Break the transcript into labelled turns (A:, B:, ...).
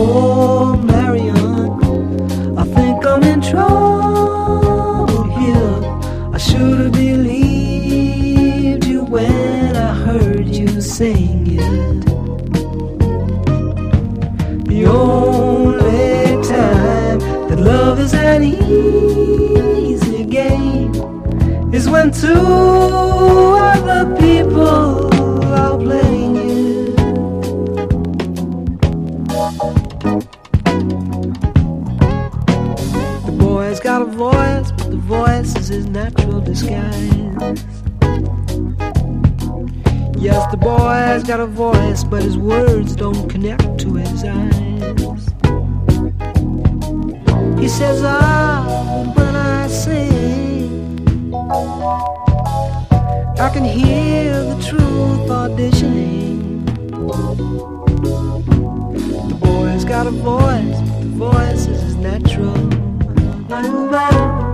A: Oh, Marion, I think I'm in trouble here. I should have believed you when I heard you sing it. The only time that love is an easy game is when two other people are playing it. The boy's got a voice, but the voice is his natural disguise. Yes, the boy's got a voice, but his words don't connect to his eyes. He says, ah, when I sing, I can hear the truth auditioning. The boy's got a voice, but the voice is his natural.